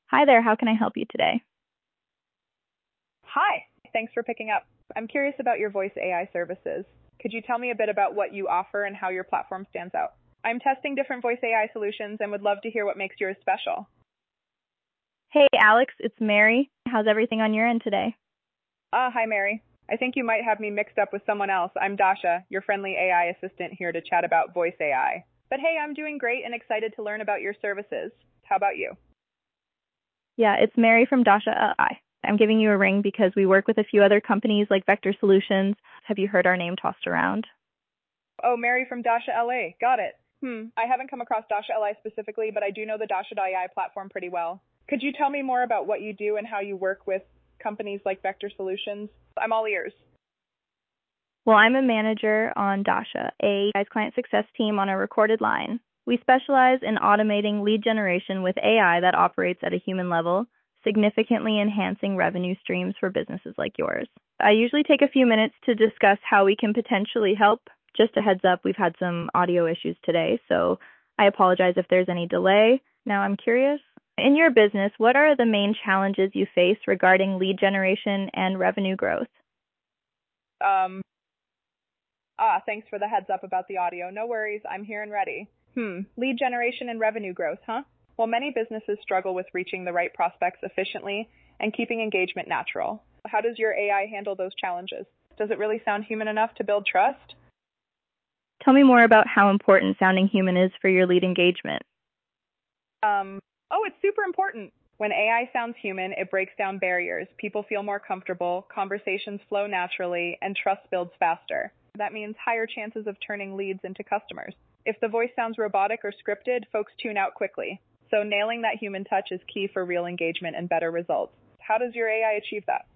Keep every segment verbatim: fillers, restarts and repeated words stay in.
Hi there, how can I help you today? Hi, thanks for picking up. I'm curious about your voice A I services. Could you tell me a bit about what you offer and how your platform stands out? I'm testing different voice A I solutions and would love to hear what makes yours special. Hey Alex, it's Mary. How's everything on your end today? Ah, hi Mary. I think you might have me mixed up with someone else. I'm Dasha, your friendly A I assistant here to chat about voice A I. But hey, I'm doing great and excited to learn about your services. How about you? Yeah, it's Mary from Dasha A I. I'm giving you a ring because we work with a few other companies like Vector Solutions. Have you heard our name tossed around? Oh, Mary from Dasha L A. Got it. Hmm, I haven't come across Dasha L A specifically, but I do know the Dasha A I platform pretty well. Could you tell me more about what you do and how you work with companies like Vector Solutions? I'm all ears. Well, I'm a manager on Dasha, a client success team on a recorded line. We specialize in automating lead generation with A I that operates at a human level, significantly enhancing revenue streams for businesses like yours. I usually take a few minutes to discuss how we can potentially help. Just a heads up, we've had some audio issues today, so I apologize if there's any delay. Now I'm curious, in your business, what are the main challenges you face regarding lead generation and revenue growth? Um, ah, thanks for the heads up about the audio. No worries, I'm here and ready. Hmm, lead generation and revenue growth, huh? Well, many businesses struggle with reaching the right prospects efficiently and keeping engagement natural. How does your A I handle those challenges? Does it really sound human enough to build trust? Tell me more about how important sounding human is for your lead engagement. Um, oh, it's super important. When A I sounds human, it breaks down barriers. People feel more comfortable, conversations flow naturally, and trust builds faster. That means higher chances of turning leads into customers. If the voice sounds robotic or scripted, folks tune out quickly. So nailing that human touch is key for real engagement and better results. How does your A I achieve that?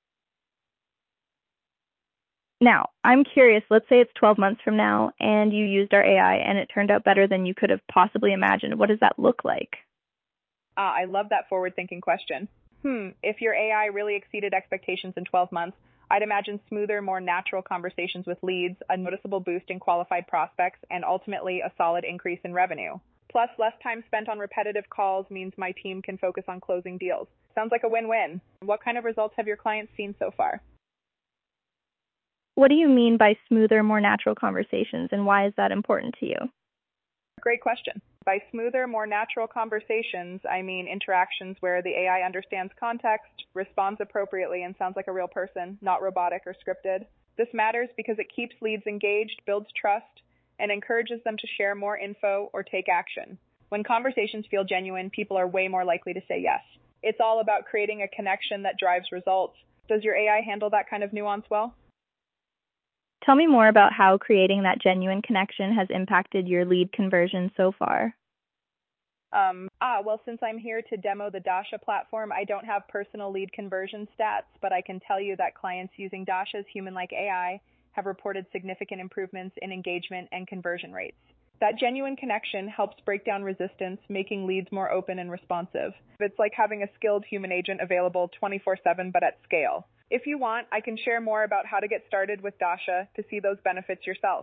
Now, I'm curious, let's say it's twelve months from now and you used our A I and it turned out better than you could have possibly imagined. What does that look like? Ah, I love that forward-thinking question. Hmm, if your A I really exceeded expectations in twelve months, I'd imagine smoother, more natural conversations with leads, a noticeable boost in qualified prospects, and ultimately a solid increase in revenue. Plus, less time spent on repetitive calls means my team can focus on closing deals. Sounds like a win-win. What kind of results have your clients seen so far? What do you mean by smoother, more natural conversations, and why is that important to you? Great question. By smoother, more natural conversations, I mean interactions where the A I understands context, responds appropriately, and sounds like a real person, not robotic or scripted. This matters because it keeps leads engaged, builds trust, and encourages them to share more info or take action. When conversations feel genuine, people are way more likely to say yes. It's all about creating a connection that drives results. Does your A I handle that kind of nuance well? Tell me more about how creating that genuine connection has impacted your lead conversion so far. Um, ah, well, since I'm here to demo the Dasha platform, I don't have personal lead conversion stats, but I can tell you that clients using Dasha's human-like A I have reported significant improvements in engagement and conversion rates. That genuine connection helps break down resistance, making leads more open and responsive. It's like having a skilled human agent available twenty-four seven, but at scale. If you want, I can share more about how to get started with Dasha to see those benefits yourself.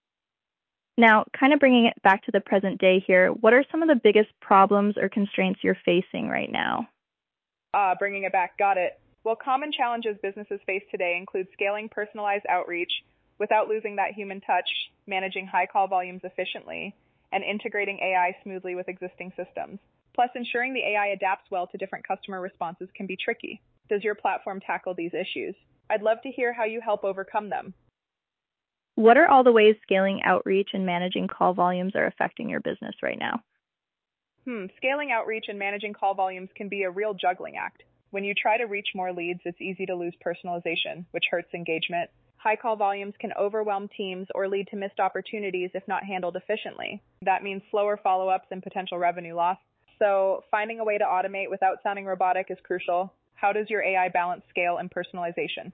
Now, kind of bringing it back to the present day here, what are some of the biggest problems or constraints you're facing right now? Ah, bringing it back, got it. Well, common challenges businesses face today include scaling personalized outreach without losing that human touch, managing high call volumes efficiently, and integrating A I smoothly with existing systems. Plus, ensuring the A I adapts well to different customer responses can be tricky. Does your platform tackle these issues? I'd love to hear how you help overcome them. What are all the ways scaling outreach and managing call volumes are affecting your business right now? Hmm, scaling outreach and managing call volumes can be a real juggling act. When you try to reach more leads, it's easy to lose personalization, which hurts engagement. High call volumes can overwhelm teams or lead to missed opportunities if not handled efficiently. That means slower follow-ups and potential revenue loss. So finding a way to automate without sounding robotic is crucial. How does your A I balance scale and personalization?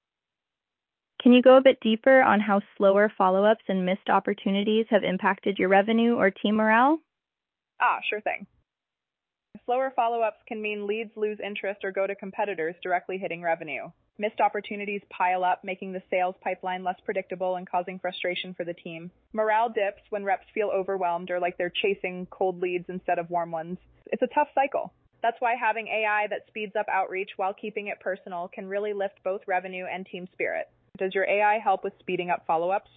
Can you go a bit deeper on how slower follow-ups and missed opportunities have impacted your revenue or team morale? Ah, sure thing. Slower follow-ups can mean leads lose interest or go to competitors, directly hitting revenue. Missed opportunities pile up, making the sales pipeline less predictable and causing frustration for the team. Morale dips when reps feel overwhelmed or like they're chasing cold leads instead of warm ones. It's a tough cycle. That's why having A I that speeds up outreach while keeping it personal can really lift both revenue and team spirit. Does your A I help with speeding up follow-ups?